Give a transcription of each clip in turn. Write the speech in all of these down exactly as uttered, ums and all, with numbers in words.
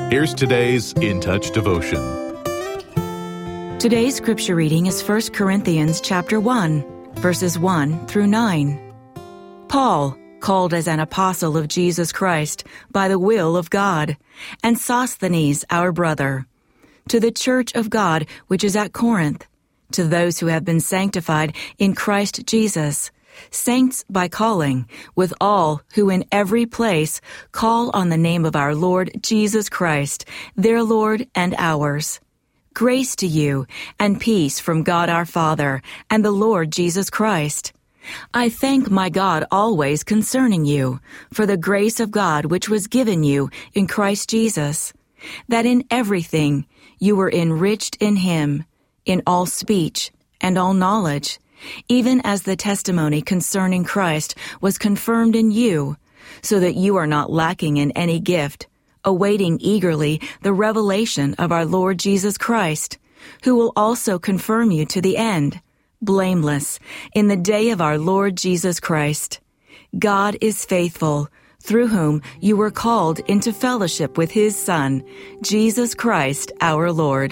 Here's today's In Touch devotion. Today's scripture reading is First Corinthians chapter one, verses one through nine. Paul, called as an apostle of Jesus Christ by the will of God, and Sosthenes, our brother, to the church of God which is at Corinth, to those who have been sanctified in Christ Jesus, saints by calling, with all who in every place call on the name of our Lord Jesus Christ, their Lord and ours. Grace to you, and peace from God our Father and the Lord Jesus Christ. I thank my God always concerning you, for the grace of God which was given you in Christ Jesus, that in everything you were enriched in him, in all speech and all knowledge, even as the testimony concerning Christ was confirmed in you, so that you are not lacking in any gift, awaiting eagerly the revelation of our Lord Jesus Christ, who will also confirm you to the end, blameless, in the day of our Lord Jesus Christ. God is faithful, through whom you were called into fellowship with his Son, Jesus Christ our Lord.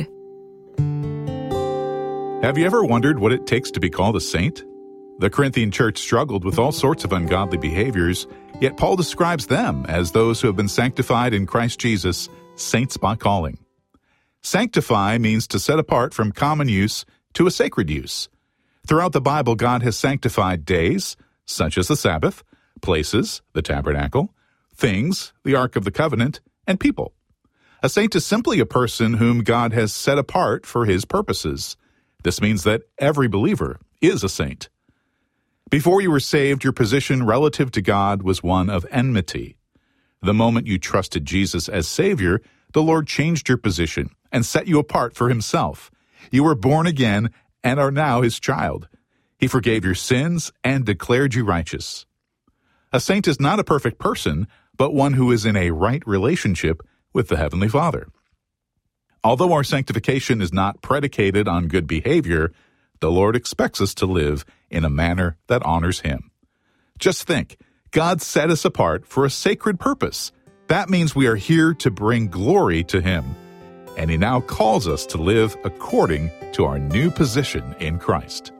Have you ever wondered what it takes to be called a saint? The Corinthian church struggled with all sorts of ungodly behaviors, yet Paul describes them as those who have been sanctified in Christ Jesus, saints by calling. Sanctify means to set apart from common use to a sacred use. Throughout the Bible, God has sanctified days, such as the Sabbath, places, the tabernacle, things, the Ark of the Covenant, and people. A saint is simply a person whom God has set apart for his purposes. This means that every believer is a saint. Before you were saved, your position relative to God was one of enmity. The moment you trusted Jesus as Savior, the Lord changed your position and set you apart for himself. You were born again and are now his child. He forgave your sins and declared you righteous. A saint is not a perfect person, but one who is in a right relationship with the Heavenly Father. Although our sanctification is not predicated on good behavior, the Lord expects us to live in a manner that honors him. Just think, God set us apart for a sacred purpose. That means we are here to bring glory to him, and he now calls us to live according to our new position in Christ.